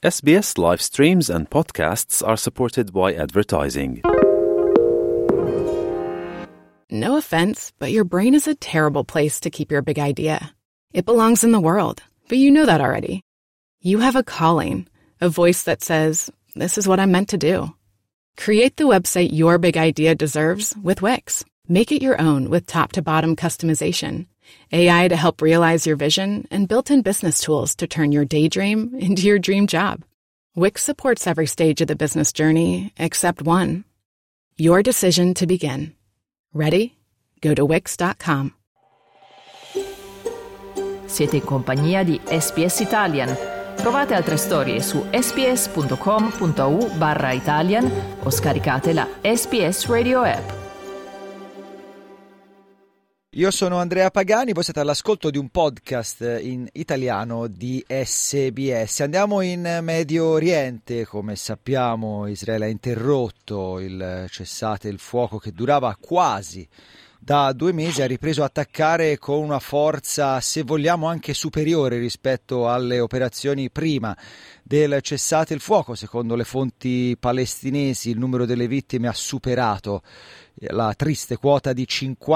SBS live streams and podcasts are supported by advertising. No offense, but your brain is a terrible place to keep your big idea. It belongs in the world, but you know that already. You have a calling, a voice that says, this is what I'm meant to do. Create the website your big idea deserves with Wix. Make it your own with top-to-bottom customization, AI to help realize your vision, and built-in business tools to turn your daydream into your dream job. Wix supports every stage of the business journey except one. Your decision to begin. Ready? Go to Wix.com. Siete in compagnia di SBS Italian. Trovate altre storie su sbs.com.au/Italian o scaricate la SBS Radio app. Io sono Andrea Pagani, voi siete all'ascolto di un podcast in italiano di SBS. Andiamo in Medio Oriente. Come sappiamo, Israele ha interrotto il cessate il fuoco che durava quasi da 2 mesi, ha ripreso a attaccare con una forza, se vogliamo, anche superiore rispetto alle operazioni prima del cessate il fuoco. Secondo le fonti palestinesi il numero delle vittime ha superato la triste quota di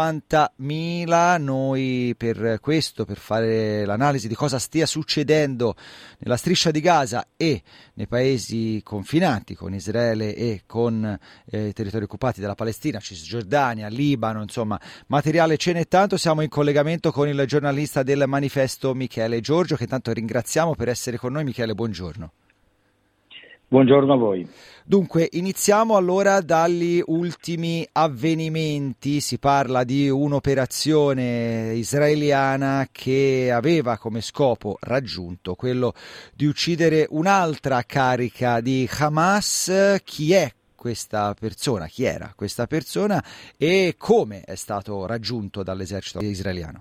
50.000. Noi per questo, per fare l'analisi di cosa stia succedendo nella striscia di Gaza e nei paesi confinanti con Israele e con i territori occupati dalla Palestina, Cisgiordania, Libano, insomma materiale ce n'è tanto. Siamo in collegamento con il giornalista del Manifesto Michele Giorgio, che intanto ringraziamo per essere con noi. Michele, buongiorno. Buongiorno a voi. Dunque, iniziamo allora dagli ultimi avvenimenti. Si parla di un'operazione israeliana che aveva come scopo raggiunto quello di uccidere un'altra carica di Hamas. Chi è questa persona? Chi era questa persona e come è stato raggiunto dall'esercito israeliano?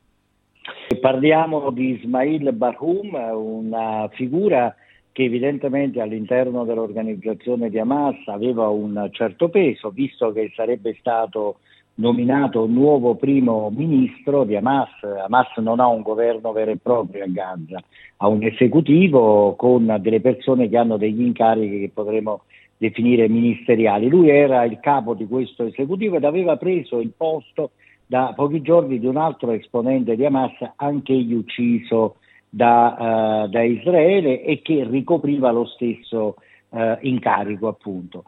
Parliamo di Ismail Barhum, una figura che evidentemente all'interno dell'organizzazione di Hamas aveva un certo peso, visto che sarebbe stato nominato un nuovo primo ministro di Hamas. Hamas non ha un governo vero e proprio a Gaza, ha un esecutivo con delle persone che hanno degli incarichi che potremmo definire ministeriali. Lui era il capo di questo esecutivo ed aveva preso il posto da pochi giorni di un altro esponente di Hamas, anch'egli ucciso da Israele, e che ricopriva lo stesso incarico, appunto.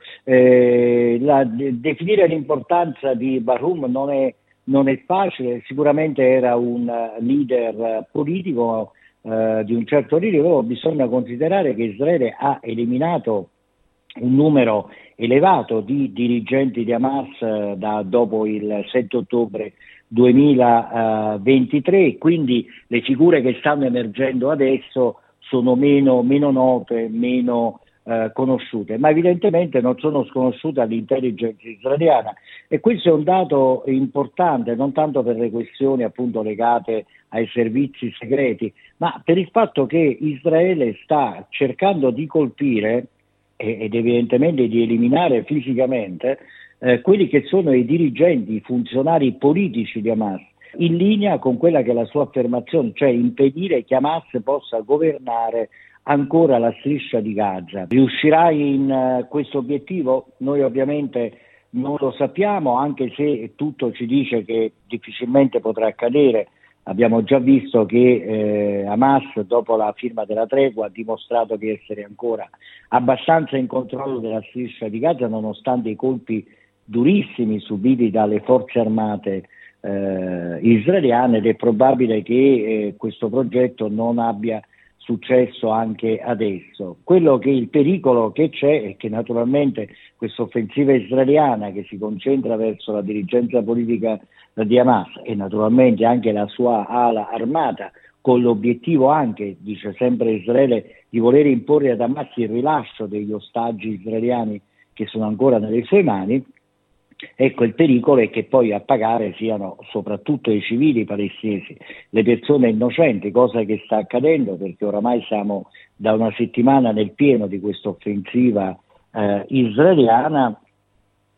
Definire l'importanza di Barhum non è facile. Sicuramente era un leader politico di un certo rilievo. Bisogna considerare che Israele ha eliminato un numero elevato di dirigenti di Hamas dopo il 7 ottobre 2023, quindi le figure che stanno emergendo adesso sono meno note, meno conosciute, ma evidentemente non sono sconosciute all'intelligence israeliana, e questo è un dato importante, non tanto per le questioni appunto legate ai servizi segreti, ma per il fatto che Israele sta cercando di colpire ed evidentemente di eliminare fisicamente quelli che sono i dirigenti, i funzionari politici di Hamas, in linea con quella che è la sua affermazione, cioè impedire che Hamas possa governare ancora la striscia di Gaza. Riuscirà in questo obiettivo? Noi ovviamente non lo sappiamo, anche se tutto ci dice che difficilmente potrà accadere. Abbiamo già visto che Hamas, dopo la firma della tregua, ha dimostrato di essere ancora abbastanza in controllo della striscia di Gaza, nonostante i colpi durissimi subiti dalle forze armate israeliane, ed è probabile che questo progetto non abbia successo anche adesso. Quello che il pericolo che c'è è che naturalmente questa offensiva israeliana, che si concentra verso la dirigenza politica di Hamas e naturalmente anche la sua ala armata, con l'obiettivo anche, dice sempre Israele, di voler imporre ad Hamas il rilascio degli ostaggi israeliani che sono ancora nelle sue mani. Ecco, il pericolo è che poi a pagare siano soprattutto i civili palestinesi, le persone innocenti, cosa che sta accadendo, perché oramai siamo da una settimana nel pieno di questa offensiva israeliana,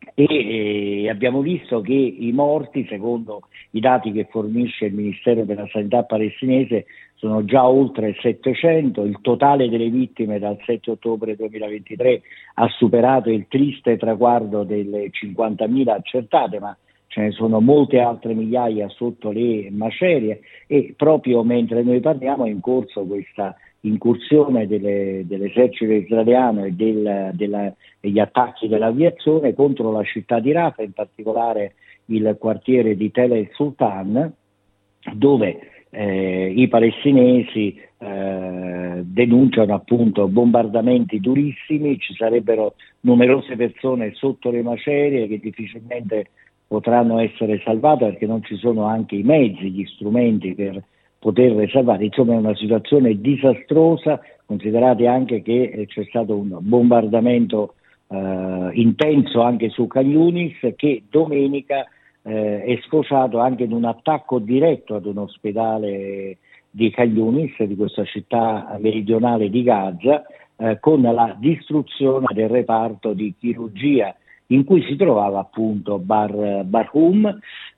e abbiamo visto che i morti, secondo i dati che fornisce il Ministero della Sanità palestinese, sono già oltre 700, il totale delle vittime dal 7 ottobre 2023 ha superato il triste traguardo delle 50.000 accertate, ma ce ne sono molte altre migliaia sotto le macerie, e proprio mentre noi parliamo è in corso questa incursione dell'esercito israeliano e degli attacchi dell'aviazione contro la città di Rafah, in particolare il quartiere di Tel El Sultan, dove i palestinesi denunciano appunto bombardamenti durissimi. Ci sarebbero numerose persone sotto le macerie che difficilmente potranno essere salvate perché non ci sono anche i mezzi, gli strumenti per poterle salvare. Insomma, è una situazione disastrosa, considerate anche che c'è stato un bombardamento intenso anche su Khan Yunis, che domenica è sfociato anche in un attacco diretto ad un ospedale di Khan Yunis, di questa città meridionale di Gaza, con la distruzione del reparto di chirurgia in cui si trovava appunto Barhum,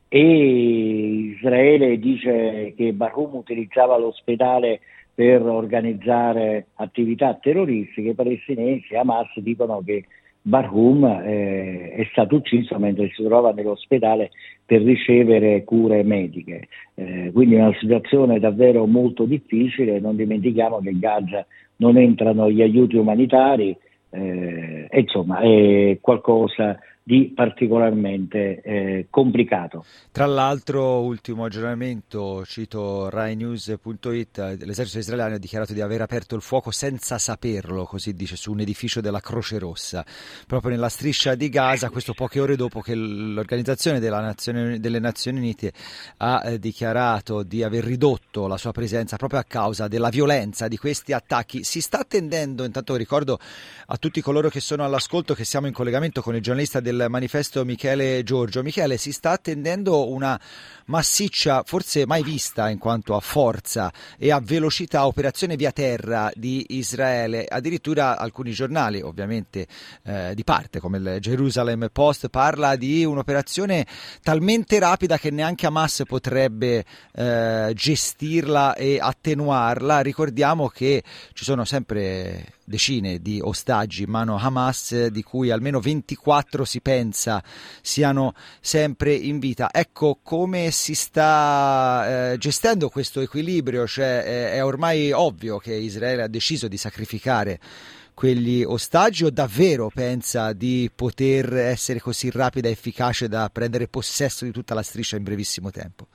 e Israele dice che Barhum utilizzava l'ospedale per organizzare attività terroristiche. I palestinesi, Hamas, dicono che Barhum è stato ucciso mentre si trova nell'ospedale per ricevere cure mediche. Quindi è una situazione davvero molto difficile. Non dimentichiamo che in Gaza non entrano gli aiuti umanitari, insomma è qualcosa di particolarmente complicato. Tra l'altro, ultimo aggiornamento, cito RaiNews.it, l'esercito israeliano ha dichiarato di aver aperto il fuoco senza saperlo, così dice, su un edificio della Croce Rossa, proprio nella striscia di Gaza, questo poche ore dopo che l'Organizzazione delle Nazioni Unite ha dichiarato di aver ridotto la sua presenza proprio a causa della violenza di questi attacchi. Si sta attendendo, intanto ricordo a tutti coloro che sono all'ascolto che siamo in collegamento con il giornalista del Manifesto Michele Giorgio. Michele, si sta attendendo una massiccia, forse mai vista in quanto a forza e a velocità, operazione via terra di Israele. Addirittura alcuni giornali, ovviamente di parte, come il Jerusalem Post, parla di un'operazione talmente rapida che neanche Hamas potrebbe gestirla e attenuarla. Ricordiamo che ci sono sempre decine di ostaggi in mano a Hamas, di cui almeno 24 si pensa siano sempre in vita. Ecco, come si sta gestendo questo equilibrio? Cioè, è ormai ovvio che Israele ha deciso di sacrificare quegli ostaggi, o davvero pensa di poter essere così rapida e efficace da prendere possesso di tutta la striscia in brevissimo tempo?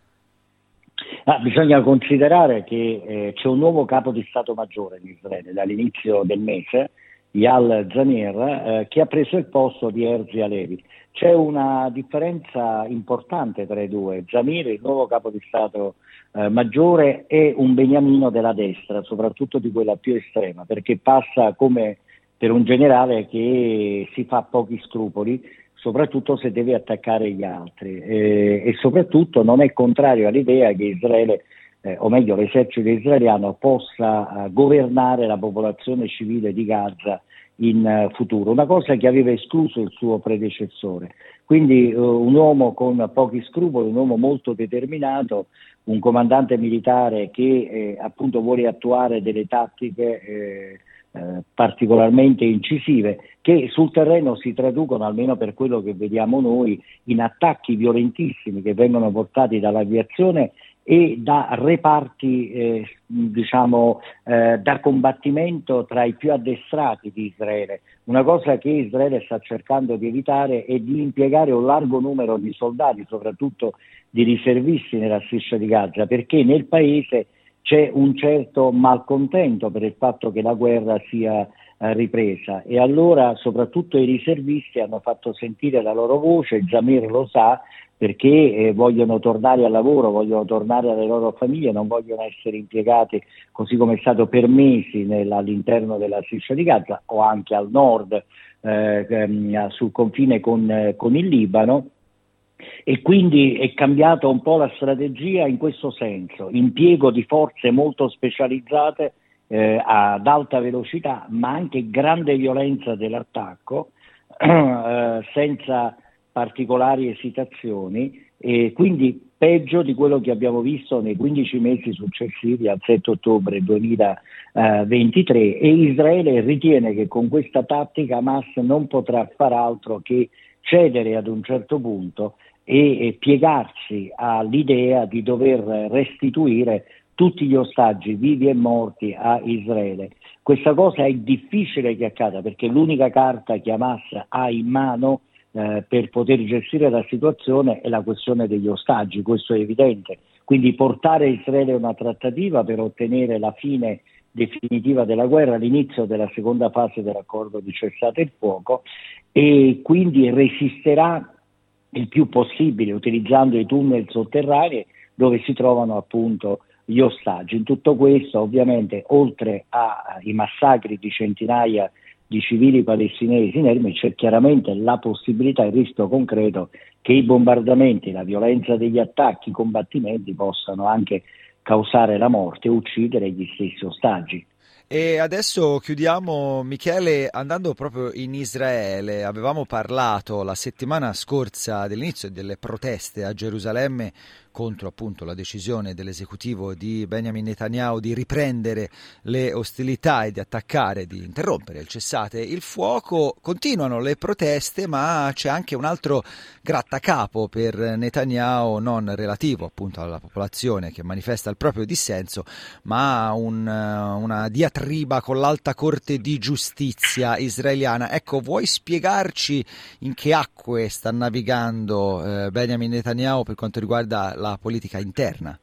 Bisogna considerare che c'è un nuovo capo di Stato Maggiore in Israele dall'inizio del mese, Eyal Zamir, che ha preso il posto di Herzi Halevi. C'è una differenza importante tra i due. Zamir, il nuovo capo di Stato Maggiore, è un beniamino della destra, soprattutto di quella più estrema, perché passa come per un generale che si fa pochi scrupoli, soprattutto se deve attaccare gli altri, e soprattutto non è contrario all'idea che Israele, o meglio l'esercito israeliano, possa governare la popolazione civile di Gaza in futuro, una cosa che aveva escluso il suo predecessore. Quindi un uomo con pochi scrupoli, un uomo molto determinato, un comandante militare che appunto vuole attuare delle tattiche particolarmente incisive, che sul terreno si traducono, almeno per quello che vediamo noi, in attacchi violentissimi che vengono portati dall'aviazione e da reparti da combattimento tra i più addestrati di Israele. Una cosa che Israele sta cercando di evitare è di impiegare un largo numero di soldati, soprattutto di riservisti, nella striscia di Gaza, perché nel paese c'è un certo malcontento per il fatto che la guerra sia ripresa, e allora soprattutto i riservisti hanno fatto sentire la loro voce. Zamir lo sa, perché vogliono tornare al lavoro, vogliono tornare alle loro famiglie, non vogliono essere impiegati così come è stato per mesi all'interno della striscia di Gaza o anche al nord sul confine con il Libano. E quindi è cambiata un po' la strategia in questo senso: impiego di forze molto specializzate ad alta velocità, ma anche grande violenza dell'attacco, senza particolari esitazioni, e quindi peggio di quello che abbiamo visto nei 15 mesi successivi al 7 ottobre 2023, e Israele ritiene che con questa tattica Hamas non potrà far altro che cedere ad un certo punto e piegarsi all'idea di dover restituire tutti gli ostaggi vivi e morti a Israele. Questa cosa è difficile che accada, perché l'unica carta che Hamas ha in mano per poter gestire la situazione è la questione degli ostaggi, questo è evidente. Quindi portare Israele a una trattativa per ottenere la fine definitiva della guerra, l'inizio della seconda fase dell'accordo di cessate il fuoco, e quindi resisterà il più possibile utilizzando i tunnel sotterranei dove si trovano appunto gli ostaggi. In tutto questo, ovviamente, oltre ai massacri di centinaia di civili palestinesi inermi, c'è chiaramente la possibilità, il rischio concreto che i bombardamenti, la violenza degli attacchi, i combattimenti possano anche causare la morte e uccidere gli stessi ostaggi. E adesso chiudiamo, Michele, andando proprio in Israele. Avevamo parlato la settimana scorsa dell'inizio delle proteste a Gerusalemme contro appunto la decisione dell'esecutivo di Benjamin Netanyahu di riprendere le ostilità e di attaccare, di interrompere il cessate il fuoco. Continuano le proteste, ma c'è anche un altro grattacapo per Netanyahu, non relativo appunto alla popolazione che manifesta il proprio dissenso, ma una diatriba con l'Alta Corte di Giustizia israeliana. Ecco, vuoi spiegarci in che acque sta navigando Benjamin Netanyahu per quanto riguarda la politica interna?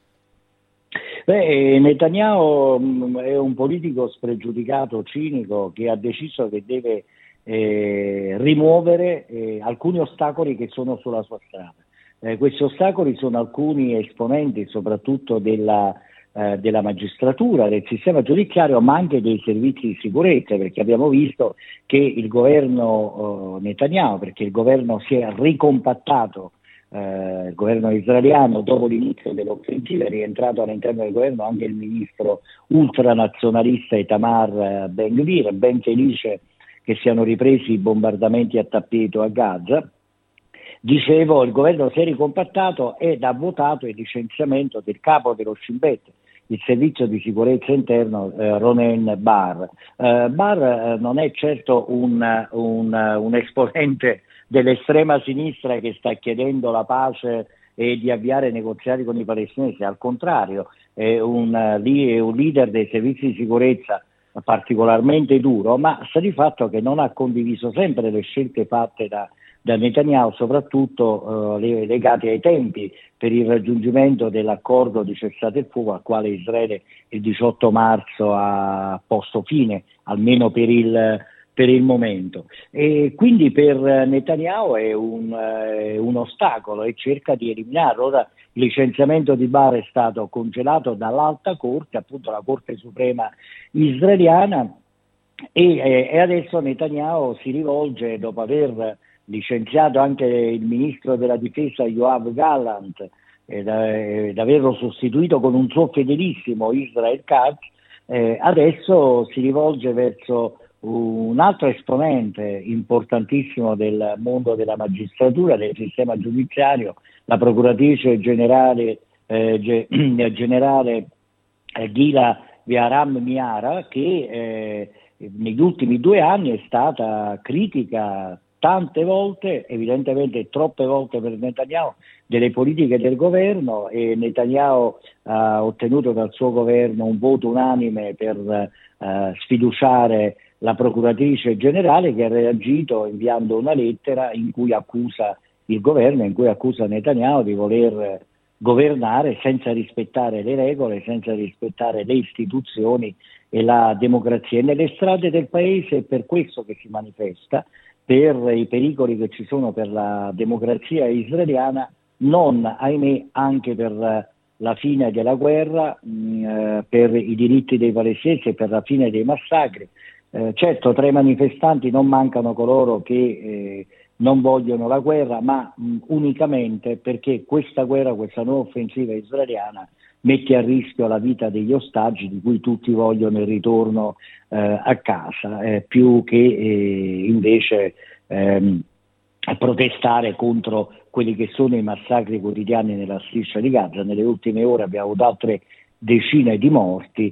Netanyahu è un politico spregiudicato, cinico, che ha deciso che deve rimuovere alcuni ostacoli che sono sulla sua strada. Questi ostacoli sono alcuni esponenti soprattutto della magistratura, del sistema giudiziario, ma anche dei servizi di sicurezza, perché abbiamo visto che il governo Netanyahu, perché il governo si è ricompattato, il governo israeliano, dopo l'inizio dell'offensiva, è rientrato all'interno del governo anche il ministro ultranazionalista Itamar Ben-Gvir, ben felice che siano ripresi i bombardamenti a tappeto a Gaza. Dicevo, il governo si è ricompattato ed ha votato il licenziamento del capo dello Shin Bet, il servizio di sicurezza interno, Ronen Bar. Bar non è certo un esponente dell'estrema sinistra che sta chiedendo la pace e di avviare negoziati con i palestinesi, al contrario, è un leader dei servizi di sicurezza particolarmente duro, ma sta di fatto che non ha condiviso sempre le scelte fatte da Netanyahu, soprattutto legate ai tempi per il raggiungimento dell'accordo di cessate il fuoco al quale Israele il 18 marzo ha posto fine, almeno per il momento. E quindi per Netanyahu è un ostacolo e cerca di eliminarlo. Ora il licenziamento di Bar è stato congelato dall'Alta Corte, appunto la Corte Suprema israeliana, e adesso Netanyahu si rivolge, dopo aver licenziato anche il ministro della difesa Yoav Gallant ed averlo sostituito con un suo fedelissimo Israel Katz, adesso si rivolge verso un altro esponente importantissimo del mondo della magistratura, del sistema giudiziario, la procuratrice generale Gila Viaram Miara, che negli ultimi 2 anni è stata critica tante volte, evidentemente troppe volte per Netanyahu, delle politiche del governo, e Netanyahu ha ottenuto dal suo governo un voto unanime per sfiduciare la procuratrice generale, che ha reagito inviando una lettera in cui accusa il governo, in cui accusa Netanyahu di voler governare senza rispettare le regole, senza rispettare le istituzioni e la democrazia. E nelle strade del paese è per questo che si manifesta, per i pericoli che ci sono per la democrazia israeliana, non, ahimè, anche per la fine della guerra, per i diritti dei palestinesi e per la fine dei massacri. Certo, tra i manifestanti non mancano coloro che non vogliono la guerra, ma unicamente perché questa guerra, questa nuova offensiva israeliana, mette a rischio la vita degli ostaggi, di cui tutti vogliono il ritorno a casa, più che invece protestare contro quelli che sono i massacri quotidiani nella striscia di Gaza. Nelle ultime ore abbiamo avuto altre decine di morti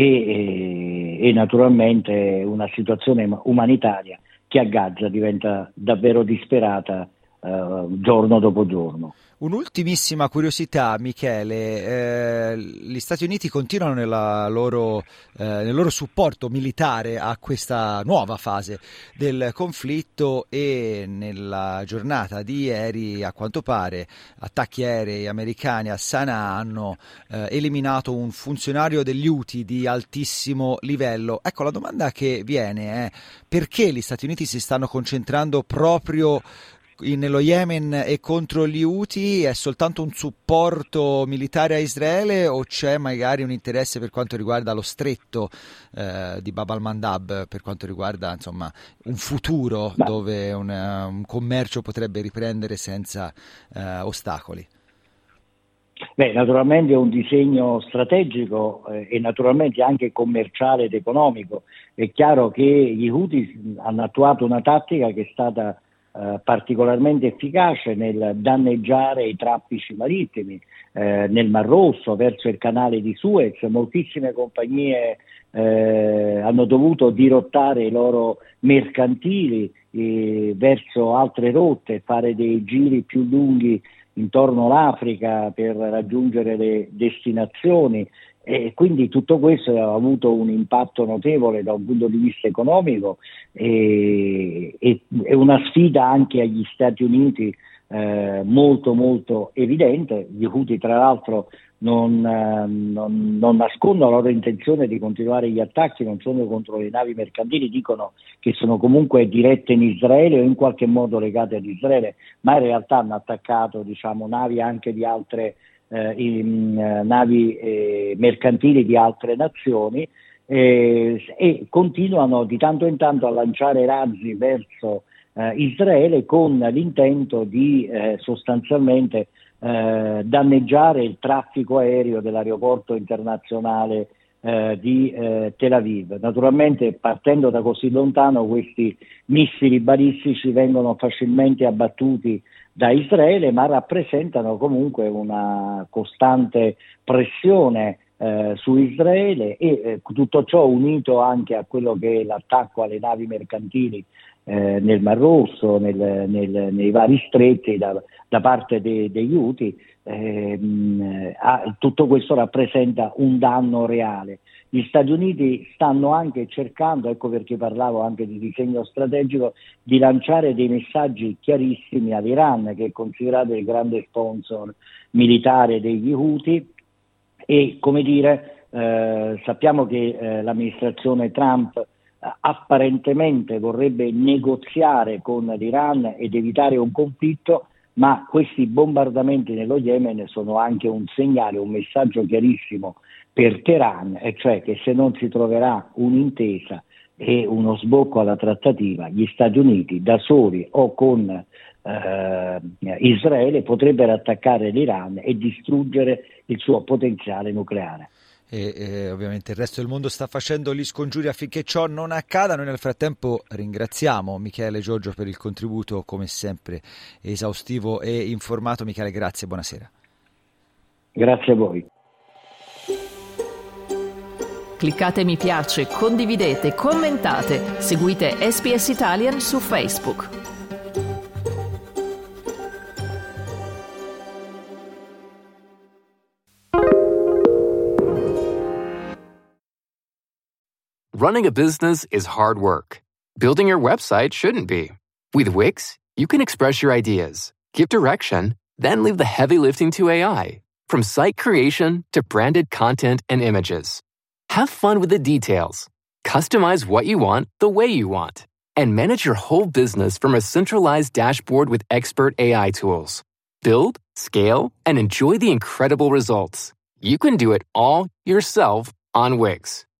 e naturalmente una situazione umanitaria che a Gaza diventa davvero disperata giorno dopo giorno. Un'ultimissima curiosità, Michele, gli Stati Uniti continuano nel loro supporto militare a questa nuova fase del conflitto e nella giornata di ieri, a quanto pare, attacchi aerei americani a Sana'a hanno eliminato un funzionario degli Houthi di altissimo livello. Ecco, la domanda che viene è: perché gli Stati Uniti si stanno concentrando proprio nello Yemen e contro gli Houthi? È soltanto un supporto militare a Israele o c'è magari un interesse per quanto riguarda lo stretto di Bab al-Mandab, per quanto riguarda insomma un futuro dove un commercio potrebbe riprendere senza ostacoli? Naturalmente è un disegno strategico e naturalmente anche commerciale ed economico. È chiaro che gli Houthi hanno attuato una tattica che è stata particolarmente efficace nel danneggiare i traffici marittimi nel Mar Rosso, verso il canale di Suez. Moltissime compagnie hanno dovuto dirottare i loro mercantili verso altre rotte, fare dei giri più lunghi intorno all'Africa per raggiungere le destinazioni. E quindi tutto questo ha avuto un impatto notevole da un punto di vista economico e è una sfida anche agli Stati Uniti molto molto evidente. Gli Houthi tra l'altro non nascondono la loro intenzione di continuare gli attacchi, non solo contro le navi mercantili, dicono che sono comunque dirette in Israele o in qualche modo legate ad Israele, ma in realtà hanno attaccato navi anche di altre navi mercantili di altre nazioni e continuano di tanto in tanto a lanciare razzi verso Israele con l'intento di sostanzialmente danneggiare il traffico aereo dell'aeroporto internazionale di Tel Aviv. Naturalmente, partendo da così lontano, questi missili balistici vengono facilmente abbattuti da Israele, ma rappresentano comunque una costante pressione su Israele e tutto ciò unito anche a quello che è l'attacco alle navi mercantili nel Mar Rosso, nei vari stretti da parte degli Houthi. Tutto questo rappresenta un danno reale. Gli Stati Uniti stanno anche cercando, ecco perché parlavo anche di disegno strategico, di lanciare dei messaggi chiarissimi all'Iran, che è considerato il grande sponsor militare degli Houthi, e sappiamo che l'amministrazione Trump apparentemente vorrebbe negoziare con l'Iran ed evitare un conflitto, ma questi bombardamenti nello Yemen sono anche un segnale, un messaggio chiarissimo per Teheran, e cioè che se non si troverà un'intesa e uno sbocco alla trattativa, gli Stati Uniti da soli o con Israele potrebbero attaccare l'Iran e distruggere il suo potenziale nucleare. E ovviamente il resto del mondo sta facendo gli scongiuri affinché ciò non accada. Noi nel frattempo ringraziamo Michele Giorgio per il contributo come sempre esaustivo e informato. Michele, grazie, buonasera. Grazie a voi. Cliccate mi piace, condividete, commentate, seguite SBS Italian su Facebook. Running a business is hard work. Building your website shouldn't be. With Wix, you can express your ideas, give direction, then leave the heavy lifting to AI. From site creation to branded content and images. Have fun with the details. Customize what you want the way you want. And manage your whole business from a centralized dashboard with expert AI tools. Build, scale, and enjoy the incredible results. You can do it all yourself on Wix.